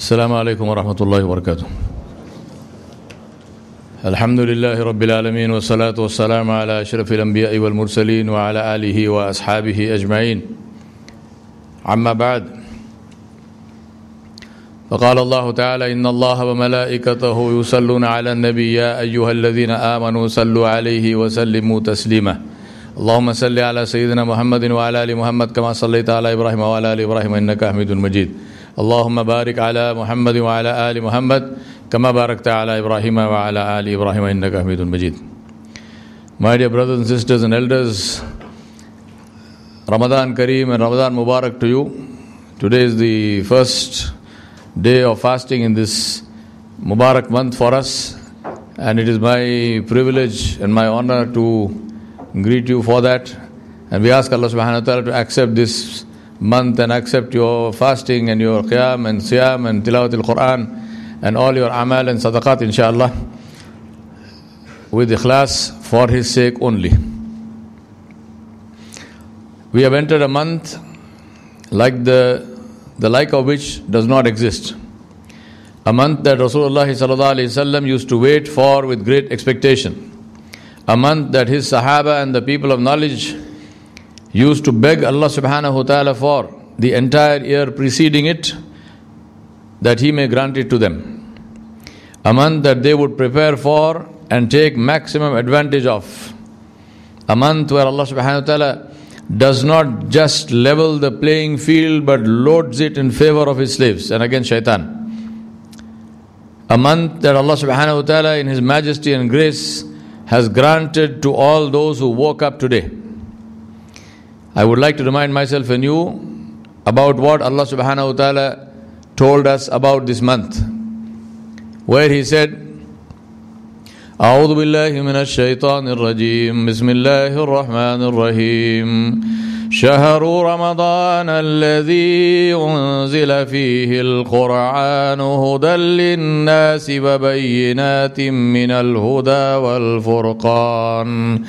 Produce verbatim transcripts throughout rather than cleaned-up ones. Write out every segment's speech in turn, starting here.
السلام عليكم ورحمة الله وبركاته. الحمد لله رب العالمين والصلاة والسلام على أشرف الأنبياء والمرسلين وعلى آله وأصحابه أجمعين. أما بعد، فقال الله تعالى: إن الله وملائكته يصلون على النبي يا أيها الذين آمنوا صلوا عليه وسلموا تسليما. اللهم صل على سيدنا محمد وعلى آل محمد كما صليت على إبراهيم وعلى آل إبراهيم إنك حميد مجيد. اللهم بارك على محمد وعلى آل محمد كما باركت على إبراهيم وعلى آل إبراهيم إنك حميد مجيد. My dear brothers and sisters and elders, Ramadan Kareem and Ramadan Mubarak to you. Today is the first day of fasting in this Mubarak month for us, and it is my privilege and my honor to greet you for that. And we ask Allah subhanahu wa ta'ala to accept this month and accept your fasting and your qiyam and siyam and tilawat al-Quran and all your amal and sadaqat, inshallah, with ikhlas for His sake only. We have entered a month like the the like of which does not exist. A month that Rasulullah sallallahu alaihi wasallam used to wait for with great expectation. A month that his Sahaba and the people of knowledge used to beg Allah subhanahu wa ta'ala for the entire year preceding it, that He may grant it to them. A month that they would prepare for and take maximum advantage of. A month where Allah subhanahu wa ta'ala does not just level the playing field but loads it in favor of His slaves and against shaitan. A month that Allah subhanahu wa ta'ala in His majesty and grace has granted to all those who woke up today. I would like to remind myself and you about what Allah subhanahu wa ta'ala told us about this month, where He said, أعوذ بالله من الشيطان الرجيم بسم الله الرحمن الرحيم شهر رمضان الذي أنزل فيه القرآن هدى للناس وبينات من الهدى والفرقان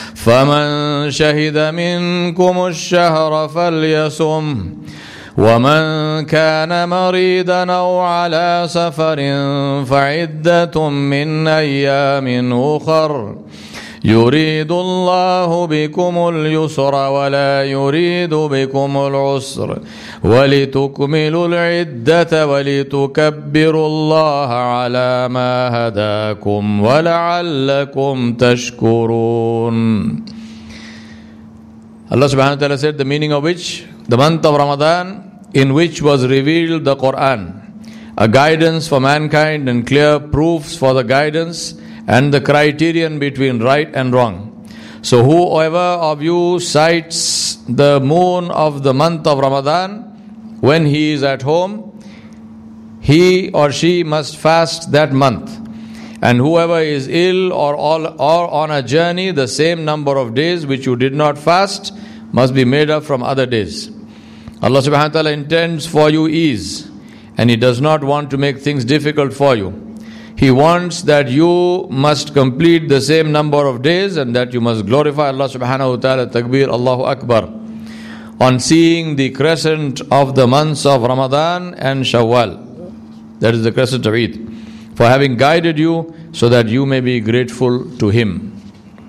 فمن شهد منكم الشهر فليصم ومن كان مريضا أو على سفر فعدة من أيام أخر يريد الله بكم اليسر ولا يريد بكم العسر ولتكملوا العدة ولتكبروا الله على ما هداكم ولعلكم تشكرون. Allah subhanahu wa ta'ala said, the meaning of which, the month of Ramadan, in which was revealed the Quran, a guidance for mankind and clear proofs for the guidance and the criterion between right and wrong. So whoever of you sights the moon of the month of Ramadan when he is at home, he or she must fast that month. And whoever is ill or, all, or on a journey, the same number of days which you did not fast must be made up from other days. Allah subhanahu wa ta'ala intends for you ease, and He does not want to make things difficult for you. He wants that you must complete the same number of days and that you must glorify Allah subhanahu wa ta'ala, takbir, Allahu Akbar, on seeing the crescent of the months of Ramadan and Shawwal. That is the crescent of Eid. For having guided you so that you may be grateful to Him.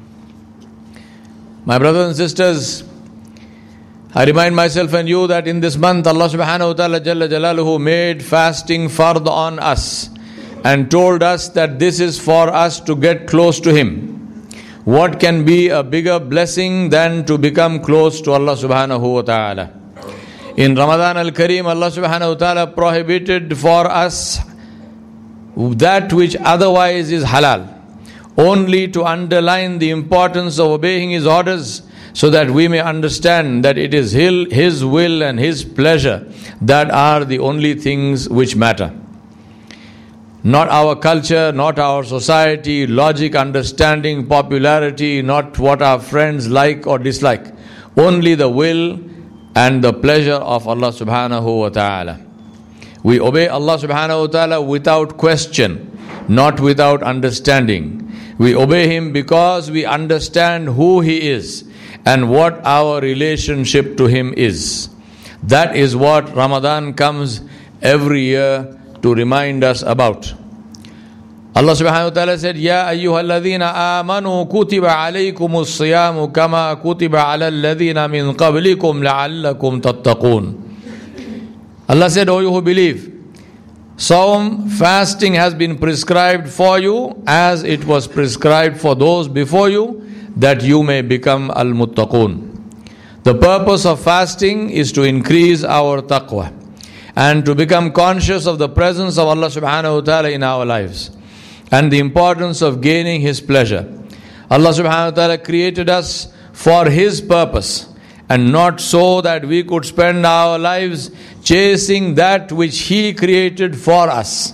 My brothers and sisters, I remind myself and you that in this month Allah subhanahu wa ta'ala Jalla Jalaluhu made fasting fard on us and told us that this is for us to get close to Him. What can be a bigger blessing than to become close to Allah subhanahu wa ta'ala? In Ramadan al-Kareem, Allah subhanahu wa ta'ala prohibited for us that which otherwise is halal, only to underline the importance of obeying His orders, so that we may understand that it is His will and His pleasure that are the only things which matter. Not our culture, not our society, logic, understanding, popularity, not what our friends like or dislike. Only the will and the pleasure of Allah subhanahu wa ta'ala. We obey Allah subhanahu wa ta'ala without question, not without understanding. We obey Him because we understand who He is and what our relationship to Him is. That is what Ramadan comes every year to remind us about. Allah subhanahu wa ta'ala said, Ya ayyuhalladhina amanu kutiba alaykumus siyamu kama kutiba ala alladhina min qablikum la'allakum tattaqun. Allah said, O you who believe, Sawm, fasting has been prescribed for you as it was prescribed for those before you, that you may become al-muttaqun. The purpose of fasting is to increase our taqwa and to become conscious of the presence of Allah subhanahu wa ta'ala in our lives and the importance of gaining His pleasure. Allah subhanahu wa ta'ala created us for His purpose and not so that we could spend our lives chasing that which He created for us.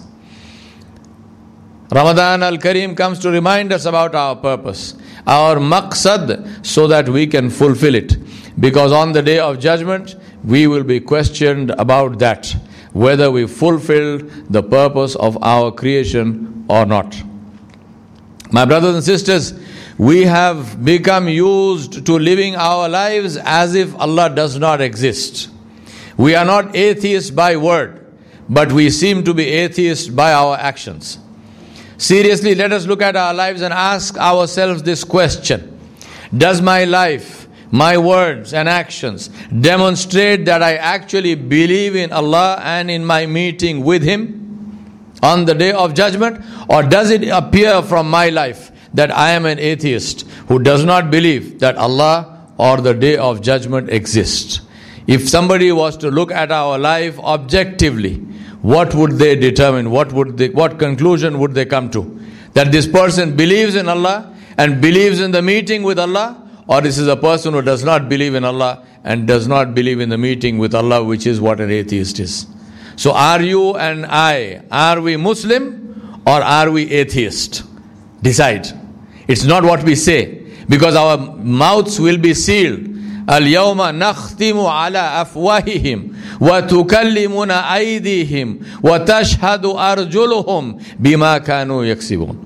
Ramadan al-Kareem comes to remind us about our purpose, our maqsad, so that we can fulfill it. Because on the day of judgment, we will be questioned about that, whether we fulfilled the purpose of our creation or not. My brothers and sisters, we have become used to living our lives as if Allah does not exist. We are not atheists by word, but we seem to be atheists by our actions. Seriously, let us look at our lives and ask ourselves this question. Does my life, my words and actions demonstrate that I actually believe in Allah and in my meeting with Him on the day of judgment? Or does it appear from my life that I am an atheist who does not believe that Allah or the day of judgment exists? If somebody was to look at our life objectively, what would they determine? What would they, what conclusion would they come to? That this person believes in Allah and believes in the meeting with Allah, or this is a person who does not believe in Allah and does not believe in the meeting with Allah, which is what an atheist is. So are you and I, are we Muslim or are we atheist? Decide. It's not what we say, because our mouths will be sealed. اليوم نختم على أفواههم وتكلمنا أيديهم وتشهد أرجلهم بما كانوا يكسبون.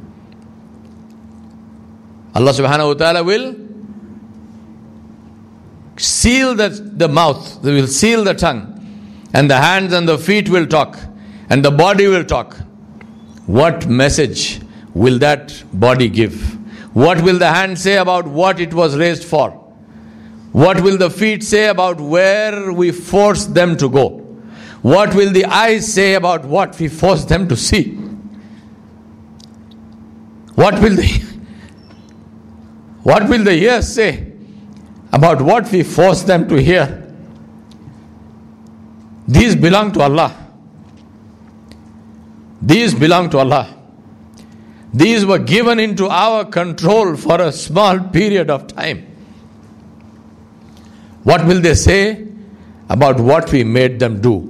Allah subhanahu wa ta'ala will seal the, the mouth, they will seal the tongue, and the hands and the feet will talk, and the body will talk. What message will that body give? What will the hand say about what it was raised for? What will the feet say about where we forced them to go? What will the eyes say about what we forced them to see? What will the what will the ears say about what we forced them to hear? These belong to Allah. These belong to Allah. These were given into our control for a small period of time. What will they say about what we made them do?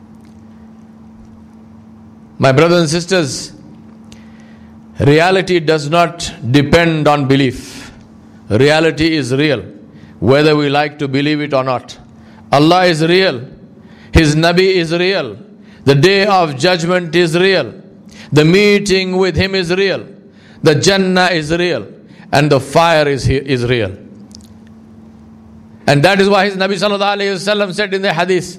My brothers and sisters, reality does not depend on belief. Reality is real, whether we like to believe it or not. Allah is real. His Nabi is real. The day of judgment is real. The meeting with Him is real. The Jannah is real. And the fire is, is real. And that is why His Nabi sallallahu alayhi wa sallam said in the hadith,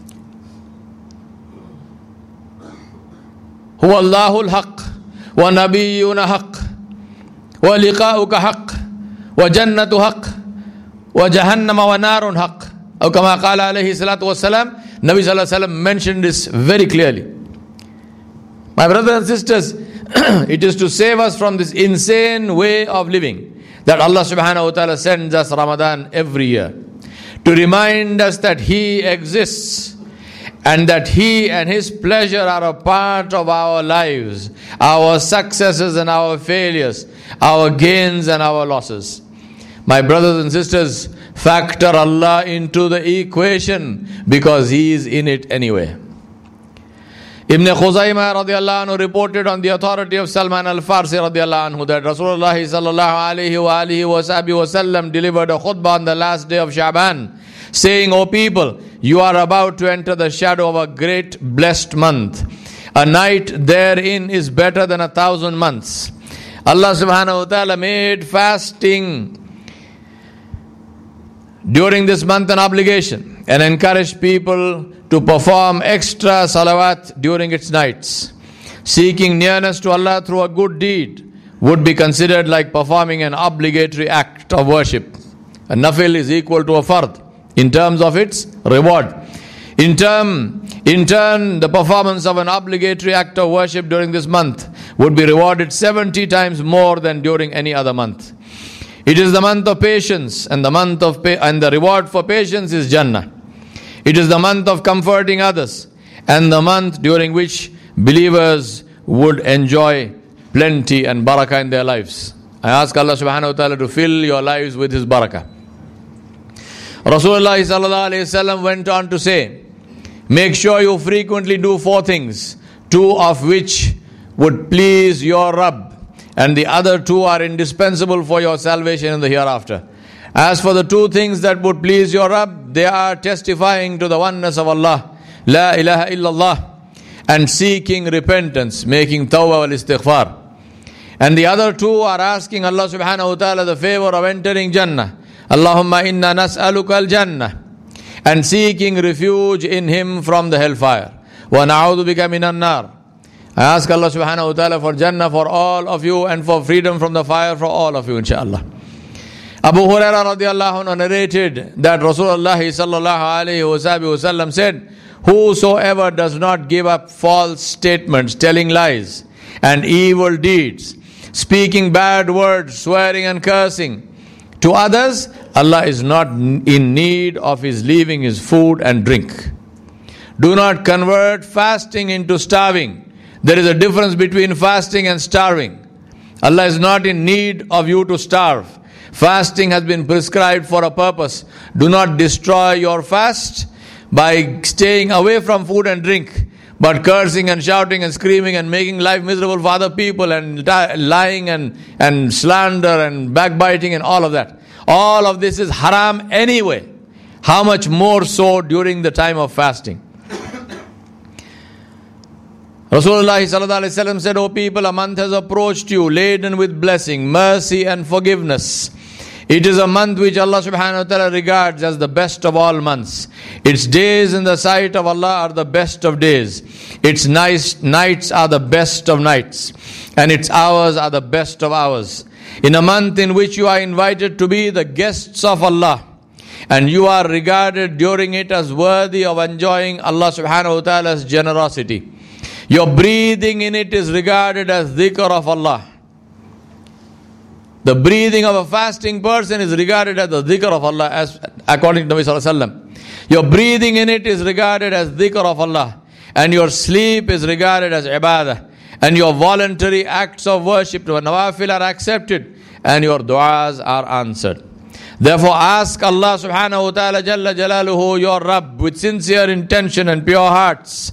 Huwa Allahul haq, wa nabiyyuna haq, wa liqa'uka haq, wa jannatu haq, wa jahannama wa narun haq. Or kama qala alayhi salatu wa salam, Nabi sallallahu alayhi wa sallam mentioned this very clearly. My brothers and sisters, it is to save us from this insane way of living that Allah subhanahu wa ta'ala sends us Ramadan every year, to remind us that He exists and that He and His pleasure are a part of our lives, our successes and our failures, our gains and our losses. My brothers and sisters, factor Allah into the equation, because He is in it anyway. Ibn Khuzaymah radiallahu anhu reported on the authority of Salman al-Farsi radiallahu anhu that Rasulullah sallallahu alayhi wa alihi wa sahbihi wa sallam delivered a khutbah on the last day of Shaban, saying, O people, you are about to enter the shadow of a great blessed month. A night therein is better than a thousand months. Allah subhanahu wa ta'ala made fasting during this month an obligation and encouraged people to perform extra salawat during its nights. Seeking nearness to Allah through a good deed would be considered like performing an obligatory act of worship. A nafil is equal to a fard in terms of its reward. In term, in turn, the performance of an obligatory act of worship during this month would be rewarded seventy times more than during any other month. It is the month of patience, and the month of pa- and the reward for patience is Jannah. It is the month of comforting others, and the month during which believers would enjoy plenty and barakah in their lives. I ask Allah subhanahu wa ta'ala to fill your lives with His barakah. Rasulullah sallallahu alayhi wa sallam went on to say, make sure you frequently do four things, two of which would please your Rabb, and the other two are indispensable for your salvation in the hereafter. As for the two things that would please your Rabb, they are testifying to the oneness of Allah, La ilaha illallah, and seeking repentance, making tawbah wal istighfar. And the other two are asking Allah subhanahu wa ta'ala the favor of entering Jannah. Allahumma inna nas'aluka al-Jannah, and seeking refuge in Him from the hellfire. Wa na'udhu bika minan nar. I ask Allah subhanahu wa ta'ala for Jannah for all of you and for freedom from the fire for all of you, inshaAllah. Abu Hurairah radiallahu anhu narrated that Rasulullah sallallahu alayhi wa sallam said, whosoever does not give up false statements, telling lies, and evil deeds, speaking bad words, swearing and cursing to others, Allah is not in need of his leaving his food and drink. Do not convert fasting into starving. There is a difference between fasting and starving. Allah is not in need of you to starve. Fasting has been prescribed for a purpose. Do not destroy your fast by staying away from food and drink, but cursing and shouting and screaming and making life miserable for other people and lying and, and slander and backbiting and all of that. All of this is haram anyway. How much more so during the time of fasting? Rasulullah sallallahu alaihi wasallam said, O people, a month has approached you laden with blessing, mercy and forgiveness. It is a month which Allah subhanahu wa ta'ala regards as the best of all months. Its days in the sight of Allah are the best of days. Its nice nights are the best of nights. And its hours are the best of hours. In a month in which you are invited to be the guests of Allah, and you are regarded during it as worthy of enjoying Allah subhanahu wa ta'ala's generosity. Your breathing in it is regarded as dhikr of Allah. The breathing of a fasting person is regarded as the dhikr of Allah, as according to Nabi sallallahu alaihi wasallam. Your breathing in it is regarded as dhikr of Allah, and your sleep is regarded as ibadah, and your voluntary acts of worship to nawafil are accepted, and your du'as are answered. Therefore ask Allah subhanahu wa ta'ala jalla jalaluhu, your Rabb, with sincere intention and pure hearts,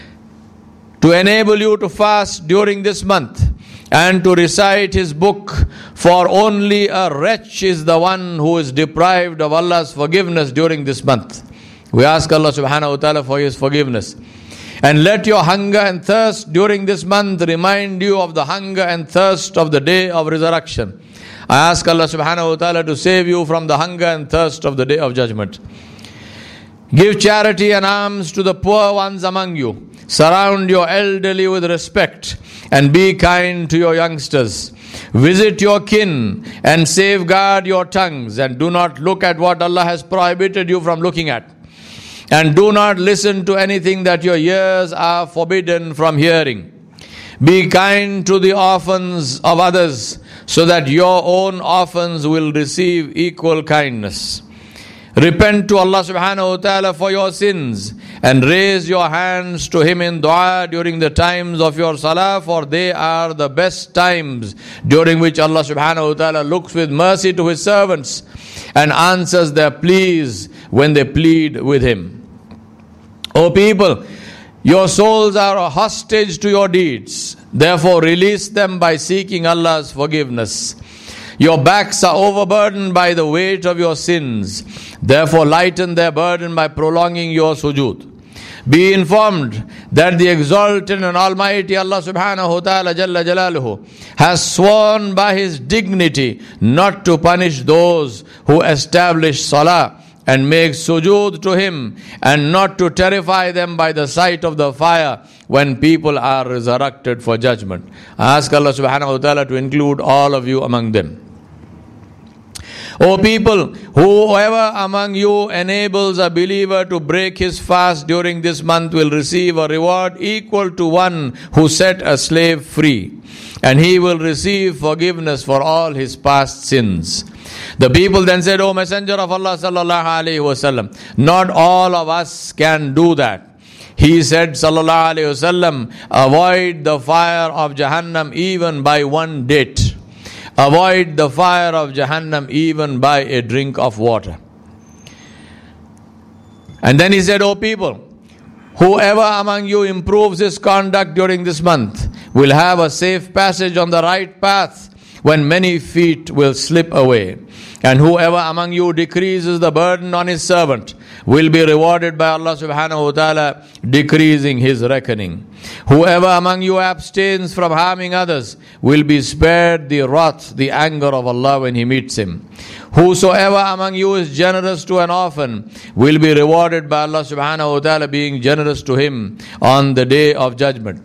to enable you to fast during this month and to recite His book, for only a wretch is the one who is deprived of Allah's forgiveness during this month. We ask Allah subhanahu wa ta'ala for His forgiveness. And let your hunger and thirst during this month remind you of the hunger and thirst of the day of resurrection. I ask Allah subhanahu wa ta'ala to save you from the hunger and thirst of the day of judgment. Give charity and alms to the poor ones among you. Surround your elderly with respect and be kind to your youngsters. Visit your kin and safeguard your tongues, and do not look at what Allah has prohibited you from looking at. And do not listen to anything that your ears are forbidden from hearing. Be kind to the orphans of others, so that your own orphans will receive equal kindness. Repent to Allah subhanahu wa ta'ala for your sins and raise your hands to Him in dua during the times of your salah, for they are the best times during which Allah subhanahu wa ta'ala looks with mercy to His servants and answers their pleas when they plead with Him. O people, your souls are a hostage to your deeds. Therefore release them by seeking Allah's forgiveness. Your backs are overburdened by the weight of your sins. Therefore lighten their burden by prolonging your sujood. Be informed that the exalted and almighty Allah subhanahu wa ta'ala jalla jalaluhu has sworn by His dignity not to punish those who establish salah and make sujood to him, and not to terrify them by the sight of the fire when people are resurrected for judgment. I ask Allah subhanahu wa ta'ala to include all of you among them. O people, whoever among you enables a believer to break his fast during this month will receive a reward equal to one who set a slave free, and he will receive forgiveness for all his past sins. The people then said, O Messenger of Allah sallallahu alaihi wasallam, not all of us can do that. He said, sallallahu alaihi wasallam, avoid the fire of Jahannam even by one date. Avoid the fire of Jahannam even by a drink of water. And then he said, O people, whoever among you improves his conduct during this month will have a safe passage on the right path when many feet will slip away. And whoever among you decreases the burden on his servant will be rewarded by Allah subhanahu wa ta'ala, decreasing his reckoning. Whoever among you abstains from harming others will be spared the wrath, the anger of Allah when he meets him. Whosoever among you is generous to an orphan will be rewarded by Allah subhanahu wa ta'ala, being generous to him on the day of judgment.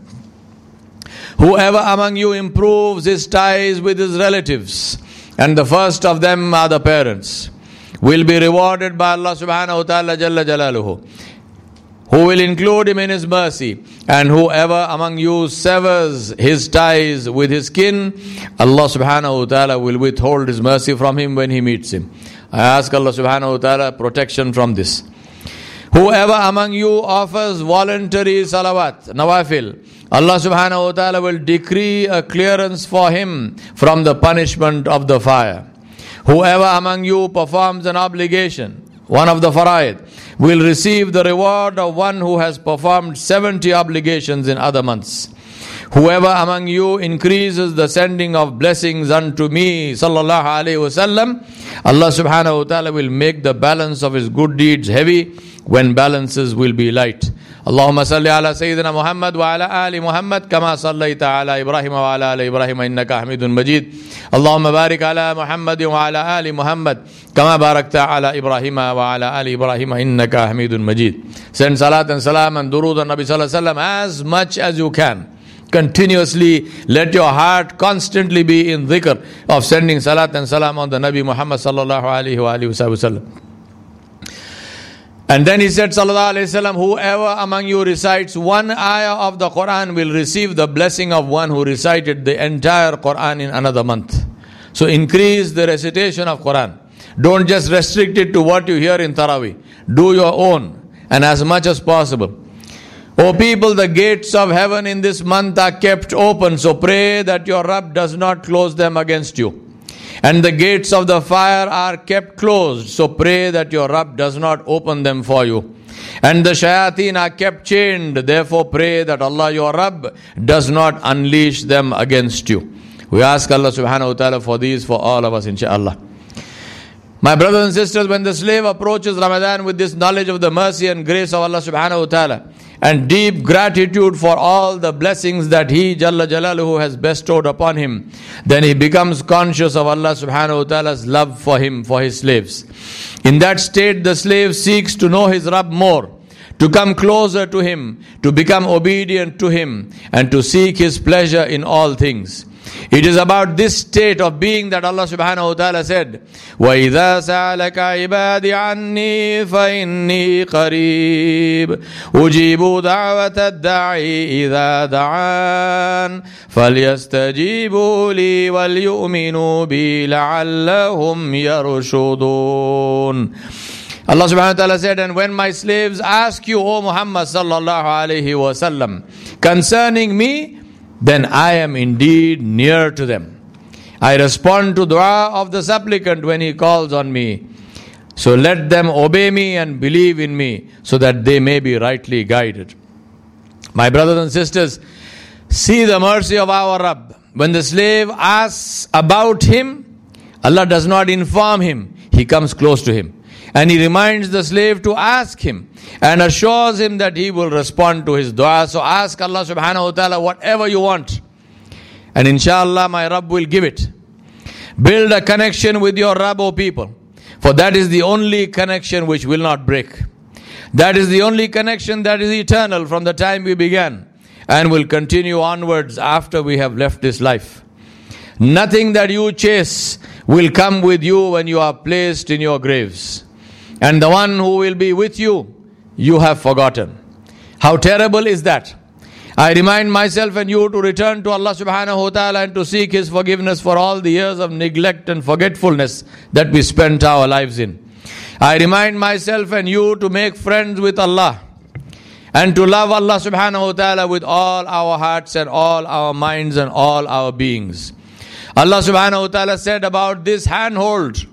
Whoever among you improves his ties with his relatives, and the first of them are the parents, will be rewarded by Allah subhanahu wa ta'ala jalla jalaluhu, who will include him in his mercy. And whoever among you severs his ties with his kin, Allah subhanahu wa ta'ala will withhold his mercy from him when he meets him. I ask Allah subhanahu wa ta'ala protection from this. Whoever among you offers voluntary salawat, nawafil, Allah subhanahu wa ta'ala will decree a clearance for him from the punishment of the fire. Whoever among you performs an obligation, one of the faraid, will receive the reward of one who has performed seventy obligations in other months. Whoever among you increases the sending of blessings unto me, sallallahu alayhi wasallam, Allah subhanahu wa ta'ala will make the balance of his good deeds heavy when balances will be light. Allahumma salli ala Sayyidina Muhammad wa ala ali Muhammad kama sallaita ala Ibrahim wa ala ali Ibrahim innaka Hamidun Majid. Allahumma barik ala Muhammad wa ala ali Muhammad kama barakta ala Ibrahim wa ala ali Ibrahim innaka Hamidun Majid. Send salat and salam and durood on Nabi sallallahu alaihi wasallam as much as you can. Continuously let your heart constantly be in dhikr of sending salat and salam on the Nabi Muhammad sallallahu alaihi wa alihi wasallam. And then he said, sallallahu alayhi wasallam, whoever among you recites one ayah of the Quran will receive the blessing of one who recited the entire Quran in another month. So increase the recitation of Quran. Don't just restrict it to what you hear in Taraweeh. Do your own and as much as possible. O people, the gates of heaven in this month are kept open, so pray that your Rabb does not close them against you. And the gates of the fire are kept closed, so pray that your Rabb does not open them for you. And the shayateen are kept chained, therefore pray that Allah your Rabb does not unleash them against you. We ask Allah subhanahu wa ta'ala for these for all of us, inshaAllah. My brothers and sisters, when the slave approaches Ramadan with this knowledge of the mercy and grace of Allah subhanahu wa ta'ala, and deep gratitude for all the blessings that He Jalla Jalaluhu has bestowed upon him, then he becomes conscious of Allah subhanahu wa ta'ala's love for him, for his slaves. In that state, the slave seeks to know his Rabb more, to come closer to him, to become obedient to him, and to seek his pleasure in all things. It is about this state of being that Allah subhanahu wa ta'ala said, وَإِذَا سَأَلَكَ عِبَادِ عَنِّي فَإِنِّي قَرِيبٌ أُجِيبُ دَعْوَةَ الدَّاعِ إِذَا دَعَانِ فَلْيَسْتَجِيبُوا لِي وَلْيُؤْمِنُوا بِي لَعَلَّهُمْ يَرْشُدُونَ. Allah subhanahu wa ta'ala said, and when my slaves ask you, O Muhammad sallallahu alayhi wa sallam, concerning me, then I am indeed near to them. I respond to dua of the supplicant when he calls on me. So let them obey me and believe in me, so that they may be rightly guided. My brothers and sisters, see the mercy of our Rabb. When the slave asks about him, Allah does not inform him. He comes close to him. And he reminds the slave to ask him and assures him that he will respond to his dua. So ask Allah subhanahu wa ta'ala whatever you want, and inshallah my Rabb will give it. Build a connection with your Rabb, O people. For that is the only connection which will not break. That is the only connection that is eternal from the time we began and will continue onwards after we have left this life. Nothing that you chase will come with you when you are placed in your graves. And the one who will be with you, you have forgotten. How terrible is that? I remind myself and you to return to Allah subhanahu wa ta'ala and to seek His forgiveness for all the years of neglect and forgetfulness that we spent our lives in. I remind myself and you to make friends with Allah and to love Allah subhanahu wa ta'ala with all our hearts and all our minds and all our beings. Allah subhanahu wa ta'ala said about this handhold,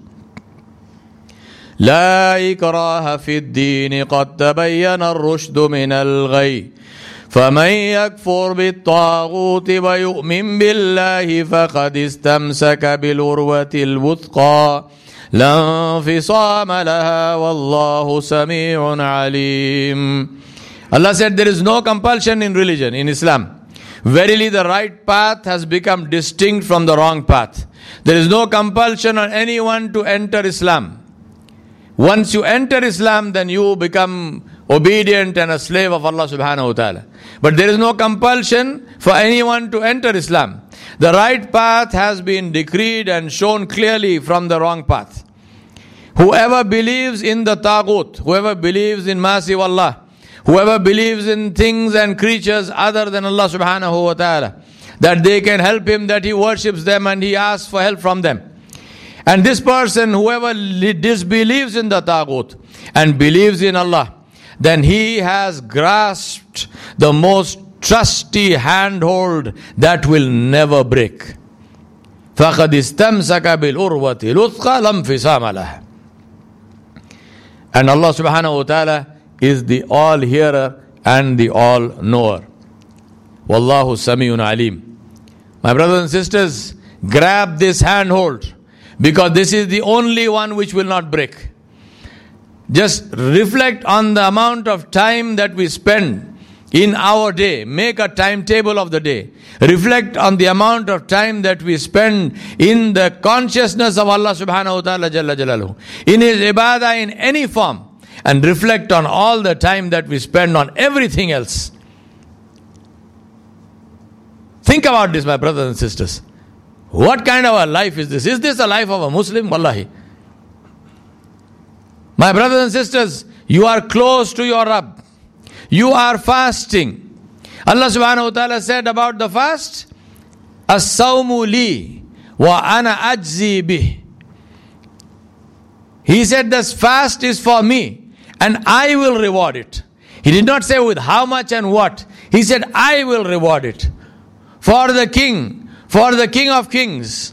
لا إكراه في الدين قد تبين الرشد من الغي فمن يكفر بالطاغوت ويؤمن بالله فقد استمسك بالعروة الوثقى لا انفصام لها والله سميع عليم. Allah said there is no compulsion in religion, in Islam. Verily the right path has become distinct from the wrong path. There is no compulsion on anyone to enter Islam. Once you enter Islam, then you become obedient and a slave of Allah subhanahu wa ta'ala. But there is no compulsion for anyone to enter Islam. The right path has been decreed and shown clearly from the wrong path. Whoever believes in the Taghut, whoever believes in mercy of Allah, whoever believes in things and creatures other than Allah subhanahu wa ta'ala, that they can help him, that he worships them and he asks for help from them. And this person, whoever disbelieves in the Taghut and believes in Allah, then he has grasped the most trusty handhold that will never break. فَقَدْ اسْتَمْسَكَ بِالْعُرْوَةِ الْوُثْقَى لَا انْفِصَامَ لَهَا. And Allah subhanahu wa ta'ala is the all-hearer and the all-knower. Wallahu Sami'un Alim. My brothers and sisters, grab this handhold, because this is the only one which will not break. Just reflect on the amount of time that we spend in our day. Make a timetable of the day. Reflect on the amount of time that we spend in the consciousness of Allah subhanahu wa ta'ala jalla jalaluhu, in His ibadah in any form, and reflect on all the time that we spend on everything else. Think about this, my brothers and sisters. What kind of a life is this? Is this a life of a Muslim? Wallahi. My brothers and sisters, you are close to your Rabb. You are fasting. Allah subhanahu wa ta'ala said about the fast, As-sawmu li wa ana ajzi bih. He said this fast is for me and I will reward it. He did not say with how much and what. He said I will reward it. For the king, for the King of Kings.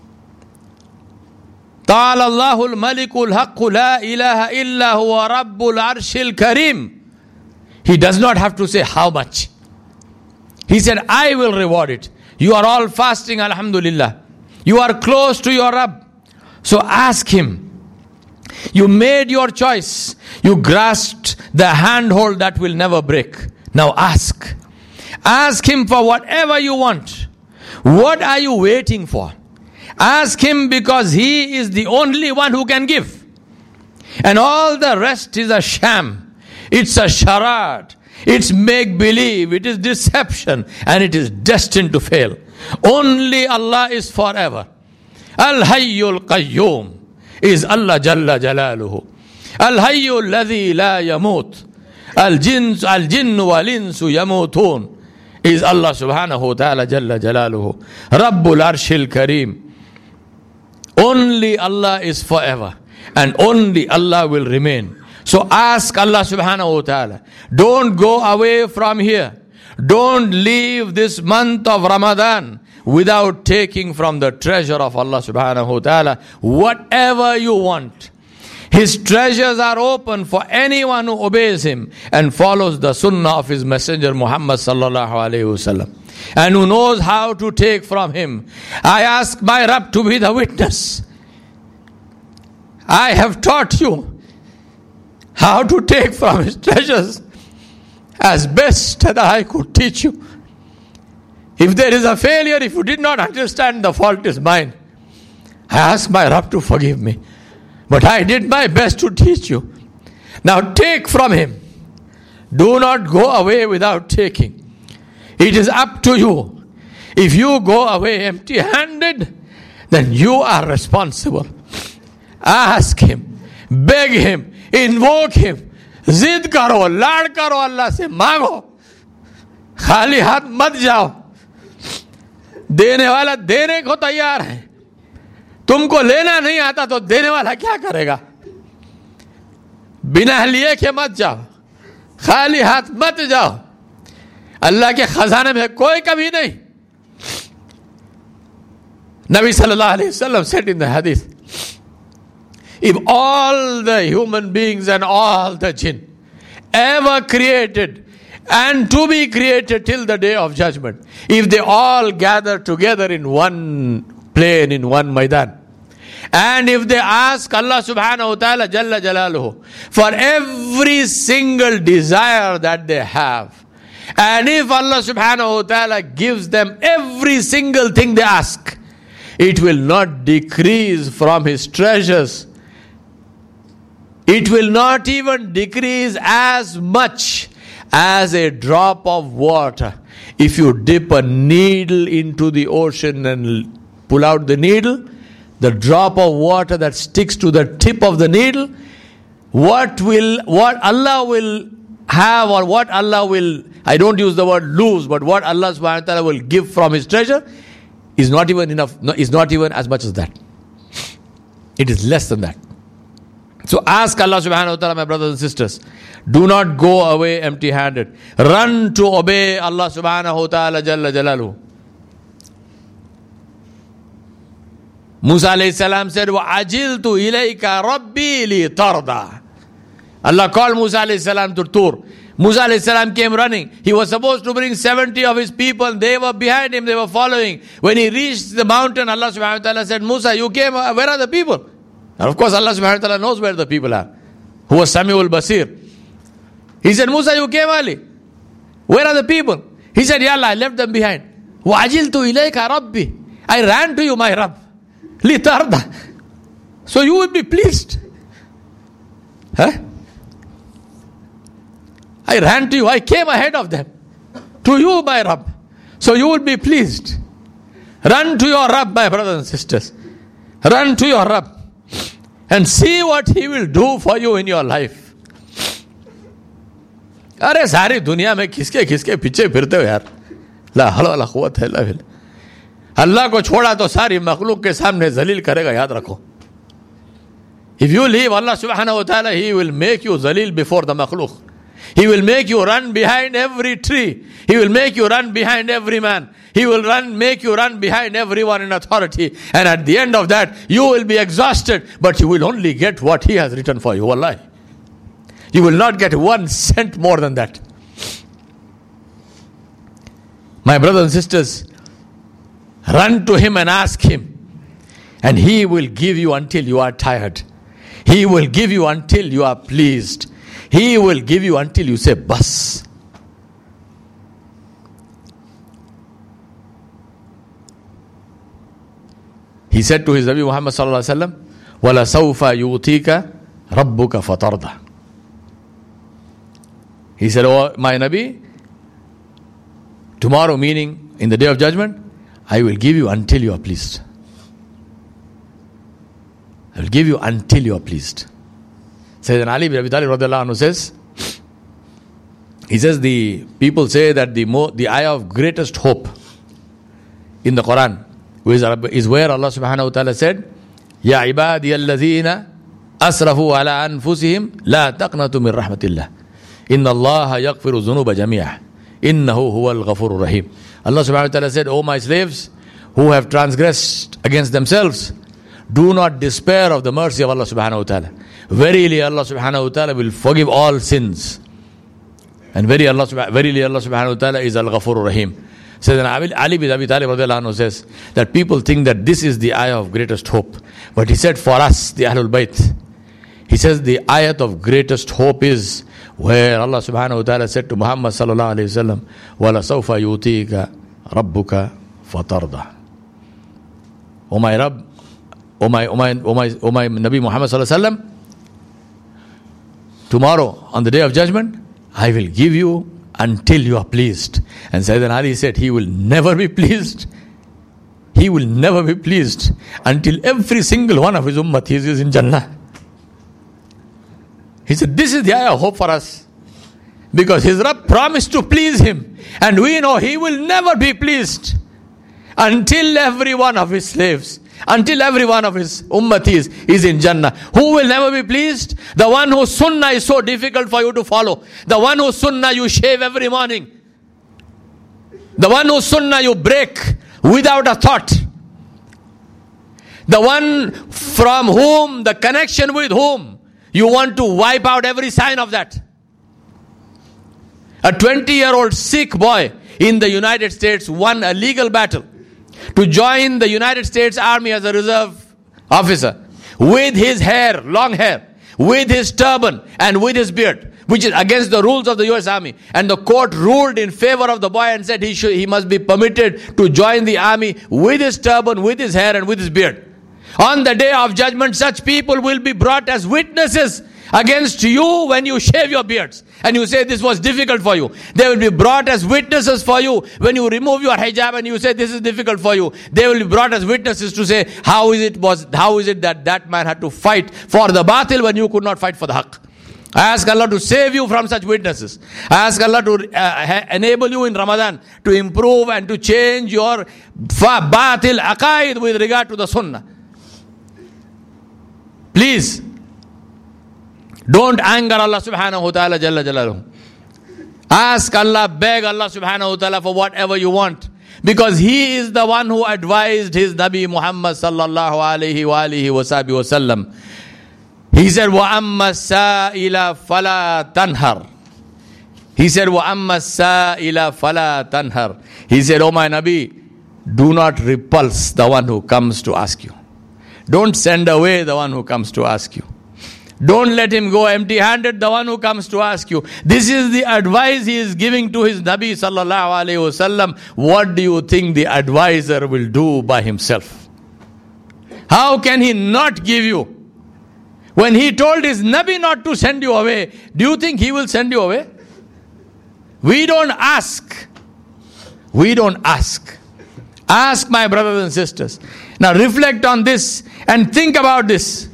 Ta'ala Allahul Malikul Haqqu la ilaha illa huwa Rabbul Arshil Kareem. He does not have to say how much. He said, I will reward it. You are all fasting, alhamdulillah. You are close to your Rabb. So ask Him. You made your choice. You grasped the handhold that will never break. Now ask. Ask Him for whatever you want. What are you waiting for? Ask Him, because He is the only one who can give. And all the rest is a sham. It's a charade. It's make-believe. It is deception. And it is destined to fail. Only Allah is forever. Al-Hayyul Qayyum is Allah Jalla Jalaluhu. Al-Hayyul Ladhi La Yamut. Al-Jins Al-Jinnu Wal-Insu Yamutun is Allah subhanahu wa ta'ala Jalla Jalaluhu. Rabbul Arshil Kareem. Only Allah is forever. And only Allah will remain. So ask Allah subhanahu wa ta'ala. Don't go away from here. Don't leave this month of Ramadan without taking from the treasure of Allah subhanahu wa ta'ala whatever you want. His treasures are open for anyone who obeys Him and follows the sunnah of His messenger Muhammad sallallahu alayhi wasallam, and who knows how to take from Him. I ask my Rabb to be the witness. I have taught you how to take from His treasures as best that I could teach you. If there is a failure, if you did not understand, the fault is mine. I ask my Rabb to forgive me. but I did my best to teach you. Now take from him. Do not go away without taking. It is up to you. If you go away empty-handed, then you are responsible. Ask him, beg him, invoke him, जिद करो, लाड़ करो, अल्लाह से मांगो, खाली हाथ मत जाओ. देने वाला देने को तैयार है. तुमको लेना नहीं आता तो देने वाला क्या करेगा? बिना लिए के मत जाओ, खाली हाथ मत जाओ. अल्लाह के खजाने में कोई कभी नहीं. Nabi sallallahu alayhi wasallam said in the hadith, if all the human beings and all the jinn ever created and to be created till the day of judgment, if they all gather together in one plane, in one maidan, and if they ask Allah subhanahu wa ta'ala jalla jalaluhu for every single desire that they have, and if Allah subhanahu wa ta'ala gives them every single thing they ask, it will not decrease from his treasures. It will not even decrease as much as a drop of water. If you dip a needle into the ocean and pull out the needle, the drop of water that sticks to the tip of the needle, what will, what Allah will have, or what Allah will, I don't use the word lose, but what Allah subhanahu wa ta'ala will give from his treasure is not even enough, no, is not even as much as that. It is less than that. So ask Allah subhanahu wa ta'ala, my brothers and sisters, do not go away empty-handed. Run to obey Allah subhanahu wa ta'ala jalla jalaluhu. Musa alayhi salam said, وَعَجِلْتُ إِلَيْكَ رَبِّي لِتَرْضَى. Allah called Musa alayhi salam to Tur. Musa alayhi salam came running. He was supposed to bring seventy of his people. They were behind him. They were following. When he reached the mountain, Allah subhanahu wa ta'ala said, Musa, you came. Where are the people? And of course, Allah subhanahu wa ta'ala knows where the people are. Who was Sami'ul Basir. He said, Musa, you came early. Where are the people? He said, Ya Allah, I left them behind. وَعَجِلْتُ إِلَيْكَ رَبِّي. I ran to you, my Rabb. لِتَرْضَى. So you will be pleased. Huh? I ran to you. I came ahead of them. To you, my Rabb. So you will be pleased. Run to your Rabb, my brothers and sisters. Run to your Rabb. And see what he will do for you in your life. अरे सारी दुनिया में किसके किसके पीछे फिरते हो यार. ला हौला वला कुव्वत इल्ला बिल्लाह. अल्लाह को छोड़ा तो सारी मखलूक के सामने जलील करेगा, याद रखो. If you leave Allah subhanahu wa ta'ala, he will make you zalil before the makhluk. He will make you run behind every tree. He will make you run behind every man. He will run, make you run behind everyone in authority. And at the end of that, you will be exhausted, but you will only get what he has written for you. Wallahi. You will not get one cent more than that. My brothers and sisters, run to him and ask him. And he will give you until you are tired. He will give you until you are pleased. He will give you until you say, Bas. He said to his Nabi Muhammad sallallahu alaihi wasallam, وَلَسَوْفَ يُؤْتِيكَ رَبُّكَ فَتَرْضَى. He said, oh my Nabi, tomorrow, meaning in the day of judgment, I will give you until you are pleased. I will give you until you are pleased. Sayyidina Ali bin Abi Talib radiallahu anhu says, he says the people say that the mo- the ayah of greatest hope in the Quran is where Allah subhanahu wa ta'ala said, Ya ibadiya alladhina asrafu ala anfusihim la taqnatu min rahmatillah. Inna Allah yaghfiru dhunuba jami'ah. Innahu huwal ghafurur rahim. Allah subhanahu wa ta'ala said, O my slaves who have transgressed against themselves, do not despair of the mercy of Allah subhanahu wa ta'ala. Verily Allah subhanahu wa ta'ala will forgive all sins. And very Allah, verily Allah subhanahu wa ta'ala is al-ghafurur rahim. Sayyidina Ali bin Abi Talib radiallahu anhu says that people think that this is the ayah of greatest hope. But he said for us, the Ahlul Bayt, he says the ayat of greatest hope is where Allah subhanahu wa ta'ala said to Muhammad sallallahu alayhi wa sallam, وَلَسَوْفَ يُؤْتِيكَ رَبُّكَ فَتَرْضَى. O my Rabb, O my, O my, O my, O my Nabi Muhammad sallallahu alaihi wasallam, tomorrow on the day of judgment, I will give you until you are pleased. And Sayyidina Ali said, he will never be pleased. He will never be pleased until every single one of his ummah is in Jannah. He said, this is the eye of hope for us. Because his Rabb promised to please him. And we know he will never be pleased until every one of his slaves, until every one of his ummatis is in Jannah. Who will never be pleased? The one whose sunnah is so difficult for you to follow. The one whose sunnah you shave every morning. The one whose sunnah you break without a thought. The one from whom, the connection with whom, you want to wipe out every sign of that. A twenty-year-old Sikh boy in the United States won a legal battle to join the United States Army as a reserve officer with his hair, long hair, with his turban and with his beard, which is against the rules of the U S Army. And the court ruled in favor of the boy and said he should, he must be permitted to join the army with his turban, with his hair and with his beard. On the day of judgment, such people will be brought as witnesses against you when you shave your beards and you say this was difficult for you. They will be brought as witnesses for you when you remove your hijab and you say this is difficult for you. They will be brought as witnesses to say how is it was how is it that that man had to fight for the batil when you could not fight for the haqq. I ask Allah to save you from such witnesses. I ask Allah to uh, enable you in Ramadan to improve and to change your batil aqaid with regard to the sunnah. Please, don't anger Allah subhanahu wa ta'ala jalla jalaluhu. Ask Allah, beg Allah subhanahu wa ta'ala for whatever you want. Because He is the one who advised His Nabi Muhammad sallallahu alayhi wa alihi wa sahbihi wa sallam. He said, وَأَمَّا السَّائِلَ فَلَا تَنْهَرْ. He said, وَأَمَّا السَّائِلَ فَلَا تَنْهَرْ. He said, oh my Nabi, do not repulse the one who comes to ask you. Don't send away the one who comes to ask you. Don't let him go empty-handed, the one who comes to ask you. This is the advice he is giving to his Nabi sallallahu alayhi wasallam. What do you think the advisor will do by himself? How can he not give you? When he told his Nabi not to send you away, do you think he will send you away? We don't ask. We don't ask. Ask, my brothers and sisters. Now reflect on this and think about this.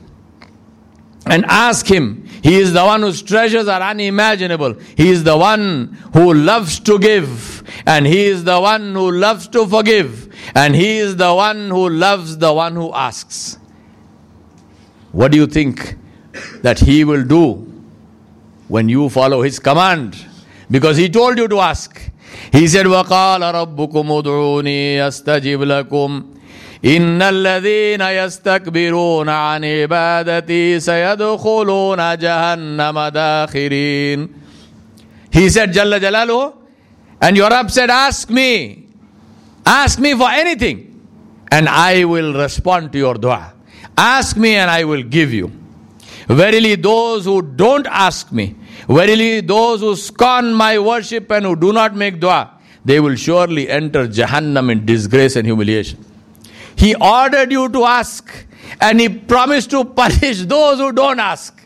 And ask him. He is the one whose treasures are unimaginable. He is the one who loves to give. And he is the one who loves to forgive. And he is the one who loves the one who asks. What do you think that he will do when you follow his command? Because he told you to ask. He said, وَقَالَ رَبُّكُمُ ادْعُونِي أَسْتَجِبْ لَكُمْ إِنَّ الَّذِينَ يَسْتَكْبِرُونَ عَنْ عِبَادَتِي سَيَدْخُلُونَ جَهَنَّمَ دَاخِرِينَ. He said, Jalla Jalaluhu, and your Rabb said, ask me. Ask me for anything. And I will respond to your dua. Ask me and I will give you. Verily those who don't ask me, verily those who scorn my worship and who do not make dua, they will surely enter Jahannam in disgrace and humiliation. He ordered you to ask and He promised to punish those who don't ask.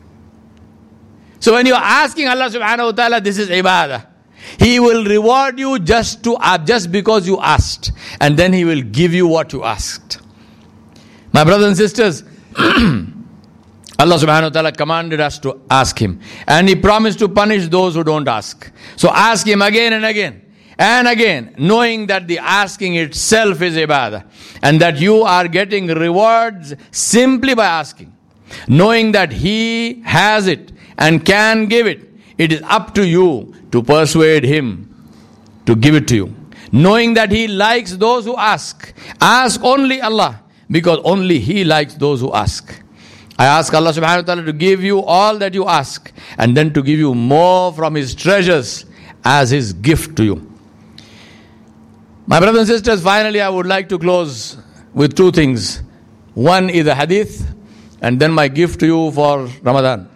So when you are asking Allah subhanahu wa ta'ala, this is ibadah. He will reward you just to uh, just because you asked, and then He will give you what you asked. My brothers and sisters, Allah subhanahu wa ta'ala commanded us to ask Him. And He promised to punish those who don't ask. So ask Him again and again. And again, knowing that the asking itself is ibadah. And that you are getting rewards simply by asking. Knowing that He has it and can give it. It is up to you to persuade Him to give it to you. Knowing that He likes those who ask. Ask only Allah. Because only He likes those who ask. I ask Allah subhanahu wa ta'ala to give you all that you ask. And then to give you more from His treasures as His gift to you. My brothers and sisters, finally I would like to close with two things. One is a hadith. And then my gift to you for Ramadan.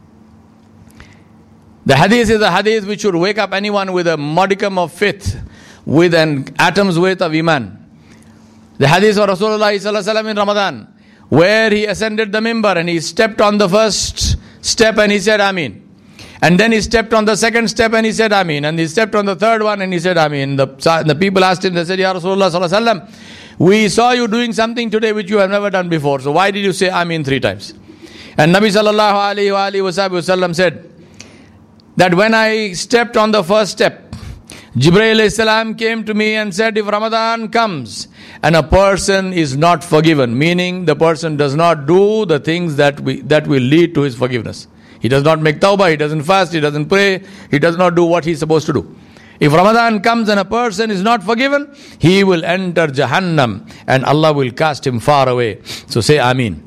The hadith is a hadith which should wake up anyone with a modicum of faith. With an atom's weight of iman. The hadith of Rasulullah sallallahu alaihi wasallam in Ramadan, where he ascended the mimbar and he stepped on the first step and he said Ameen. And then he stepped on the second step and he said Ameen. And he stepped on the third one and he said Ameen. The, the people asked him, they said, Ya Rasulullah sallallahu alaihi wasallam, we saw you doing something today which you have never done before. So why did you say Ameen three times? And Nabi sallallahu alaihi wasallam said that when I stepped on the first step, Jibreel alayhi salam came to me and said, if Ramadan comes and a person is not forgiven, meaning the person does not do the things that we that will lead to his forgiveness. He does not make tawbah, he doesn't fast, he doesn't pray, he does not do what he is supposed to do. If Ramadan comes and a person is not forgiven, he will enter Jahannam and Allah will cast him far away. So say Ameen.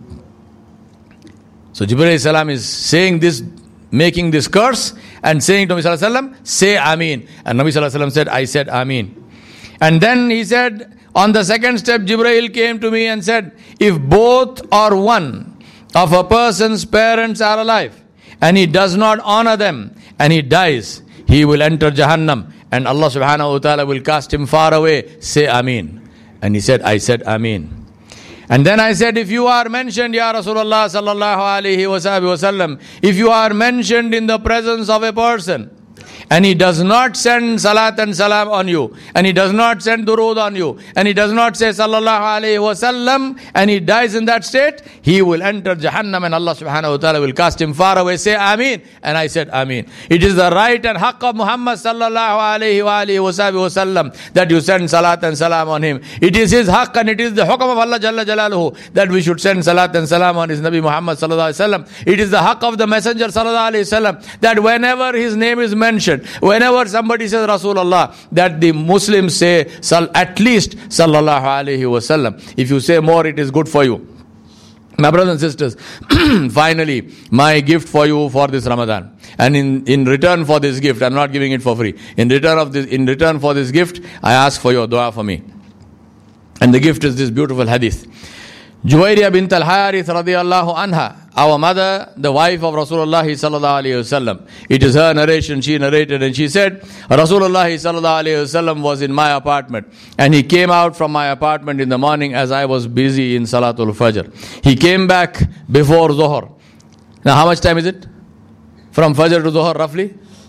So Jibreel alayhi salam is saying this, making this curse and saying to Nabi sallallahu alaihi wasallam, say Ameen. And Nabi sallallahu alaihi wasallam said, I said Ameen. And then he said, on the second step, Jibreel came to me and said, if both or one of a person's parents are alive and he does not honor them and he dies, he will enter Jahannam and Allah subhanahu wa ta'ala will cast him far away. Say Ameen. And he said, I said Ameen. And then I said, if you are mentioned, Ya Rasulullah sallallahu alayhi wa sallam, if you are mentioned in the presence of a person and he does not send salat and salam on you, and he does not send durood on you, and he does not say sallallahu alayhi wa sallam, and he dies in that state, he will enter Jahannam and Allah subhanahu wa ta'ala will cast him far away. Say Ameen. And I said Ameen. It is the right and haqq of Muhammad sallallahu alayhi wa alihi wa sallam that you send salat and salam on him. It is his haqq and it is the hukm of Allah Jalla Jalaluhu that we should send salat and salam on his Nabi Muhammad sallallahu alayhi wa sallam. It is the haqq of the Messenger sallallahu alayhi wa sallam that whenever his name is mentioned, whenever somebody says Rasulullah, that the Muslims say at least sallallahu alayhi wa sallam. If you say more, it is good for you. My brothers and sisters, finally, my gift for you for this Ramadan. And in, in return for this gift, I'm not giving it for free. In return of this, in return for this gift, I ask for your dua for me. And the gift is this beautiful hadith. Juwayriya bint al-Harith radiyallahu anha, our mother, the wife of Rasulullah sallallahu alayhi wasallam. It is her narration, she narrated and she said, Rasulullah sallallahu alayhi wasallam was in my apartment and he came out from my apartment in the morning as I was busy in Salatul Fajr. He came back before Zuhr. Now how much time is it? From Fajr to Zuhr roughly?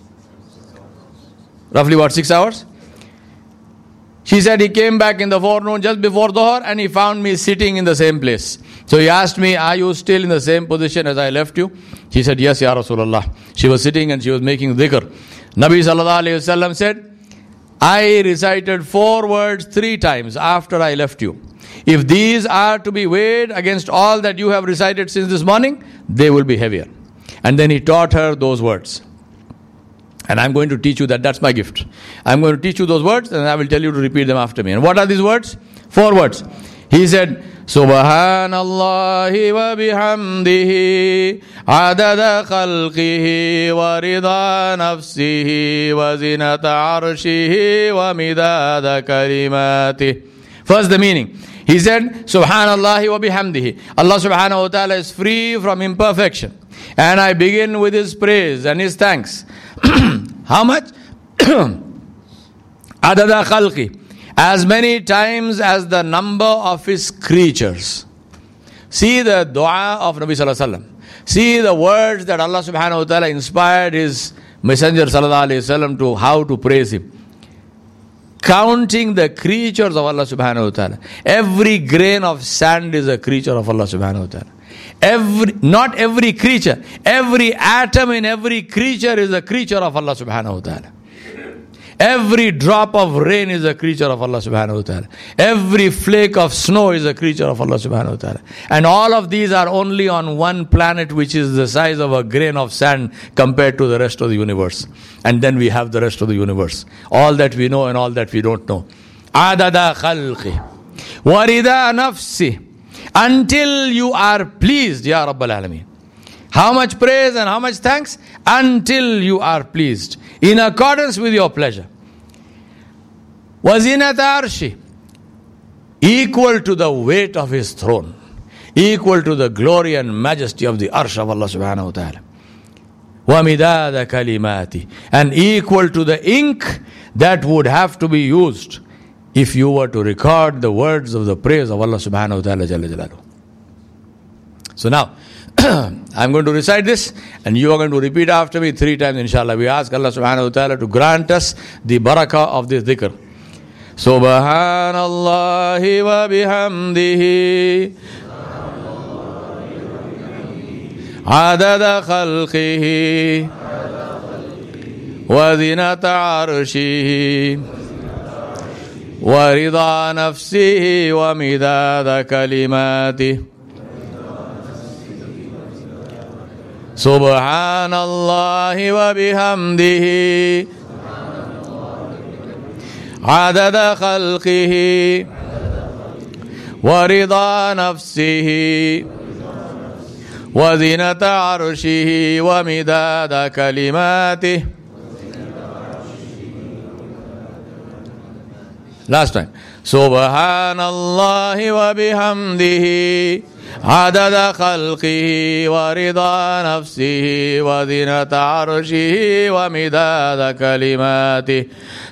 Roughly what, six hours? She said he came back in the forenoon just before Dhuhr and he found me sitting in the same place. So he asked me, are you still in the same position as I left you? She said, yes, Ya Rasulullah. She was sitting and she was making dhikr. Nabi sallallahu alayhi wasallam said, I recited four words three times after I left you. If these are to be weighed against all that you have recited since this morning, they will be heavier. And then he taught her those words. And I'm going to teach you that. That's my gift. I'm going to teach you those words and I will tell you to repeat them after me. And what are these words? Four words. He said, Subhanallahi wa bihamdihi adada khalqihi wa rida nafsihi wa zinata arshihi wa midada kalimati. First the meaning. He said, Subhanallahi wa bihamdihi. Allah subhanahu wa ta'ala is free from imperfection. And I begin with His praise and His thanks. How much? Adada khalqi. As many times as the number of His creatures. See the dua of Nabi sallallahu alaihi wasallam. See the words that Allah subhanahu wa ta'ala inspired His Messenger sallallahu alaihi wasallam to how to praise Him. Counting the creatures of Allah subhanahu wa ta'ala. Every grain of sand is a creature of Allah subhanahu wa ta'ala. Every, not every creature, every atom in every creature is a creature of Allah subhanahu wa ta'ala. Every drop of rain is a creature of Allah subhanahu wa ta'ala. Every flake of snow is a creature of Allah subhanahu wa ta'ala. And all of these are only on one planet which is the size of a grain of sand compared to the rest of the universe. And then we have the rest of the universe. All that we know and all that we don't know. Adada khalqi. Warida nafsi. Until you are pleased, Ya Rabbal Alameen. How much praise and how much thanks? Until you are pleased. In accordance with your pleasure. Wazinat arshi. Equal to the weight of His throne. Equal to the glory and majesty of the arsh of Allah subhanahu wa ta'ala. وَمِدَادَ كَلِمَاتِ. And equal to the ink that would have to be used if you were to record the words of the praise of Allah subhanahu wa ta'ala jalla jalaluhu. So now, I'm going to recite this and you are going to repeat after me three times inshallah. We ask Allah subhanahu wa ta'ala to grant us the barakah of this dhikr. Subhanallahi wa bihamdihi adada khalqihi wa zinata arshihi wa rida nafsihi wa midada kalimatihi. Subhanallahi wa bihamdihi adada khalqihi wa rida nafsihi wa zinata arshihi wa midada kalimatihi. Last time. Subhanallahi wa bihamdihi adada khalqihi wa rida nafsihi wa zinata arshihi wa midada kalimatihi.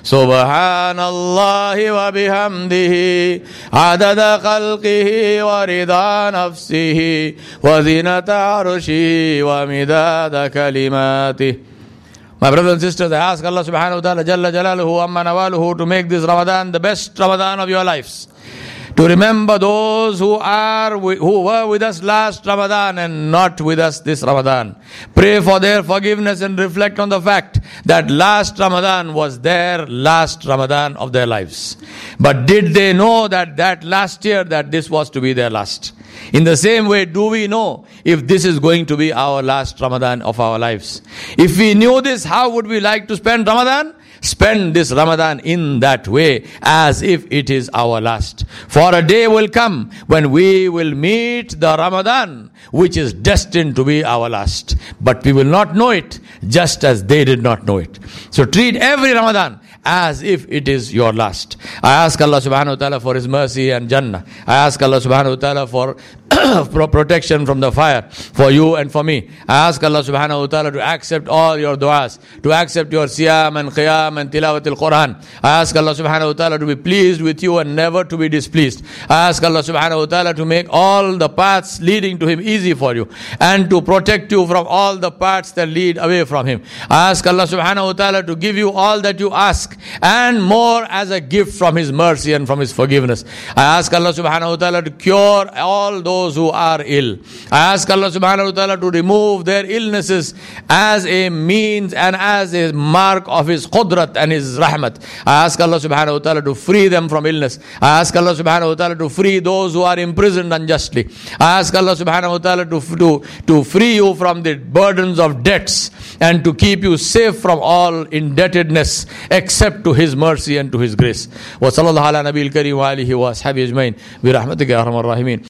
Subhanallahi wa bihamdihi adada khalqihi wa rida nafsihi wa zinata arshihi wa midada kalimatihi. My brothers and sisters, I ask Allah subhanahu wa ta'ala jalla jalaluhu amma nawaluhu to make this Ramadan the best Ramadan of your lives. To remember those who are who were with us last Ramadan and not with us this Ramadan. Pray for their forgiveness and reflect on the fact that last Ramadan was their last Ramadan of their lives. But did they know that that last year that this was to be their last? In the same way, do we know if this is going to be our last Ramadan of our lives? If we knew this, how would we like to spend Ramadan? Spend this Ramadan in that way, as if it is our last. For a day will come when we will meet the Ramadan which is destined to be our last. But we will not know it, just as they did not know it. So treat every Ramadan as if it is your last. I ask Allah subhanahu wa ta'ala for His mercy and Jannah. I ask Allah subhanahu wa ta'ala for protection from the fire for you and for me. I ask Allah subhanahu wa ta'ala to accept all your du'as, to accept your siyam and qiyam and tilawat al-Quran. I ask Allah subhanahu wa ta'ala to be pleased with you and never to be displeased. I ask Allah subhanahu wa ta'ala to make all the paths leading to Him easy for you and to protect you from all the paths that lead away from Him. I ask Allah subhanahu wa ta'ala to give you all that you ask and more as a gift from His mercy and from His forgiveness. I ask Allah subhanahu wa ta'ala to cure all those who are ill. I ask Allah subhanahu wa ta'ala to remove their illnesses as a means and as a mark of His qudrat and His rahmat. I ask Allah subhanahu wa ta'ala to free them from illness. I ask Allah subhanahu wa ta'ala to free those who are imprisoned unjustly. I ask Allah subhanahu wa ta'ala to, to, to free you from the burdens of debts and to keep you safe from all indebtedness except to His mercy and to His grace. Wa sallallahu ala nabiyil kareem wa alihi wa ashabihi ajmain bi rahmatika ya arhamar rahimin.